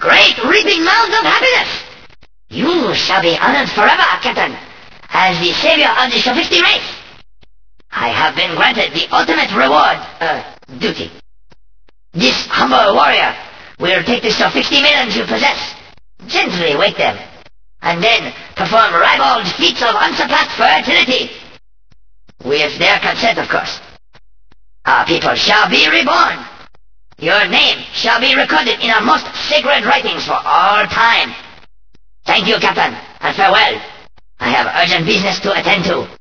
great reaping mounds of happiness. You shall be honored forever, Captain, as the savior of the Sophisti race. I have been granted the ultimate reward, duty. This humble warrior will take the Sophisti maidens you possess, gently wake them, and then perform ribald feats of unsurpassed fertility. With their consent, of course. Our people shall be reborn. Your name shall be recorded in our most sacred writings for all time. Thank you, Captain, and farewell. I have urgent business to attend to.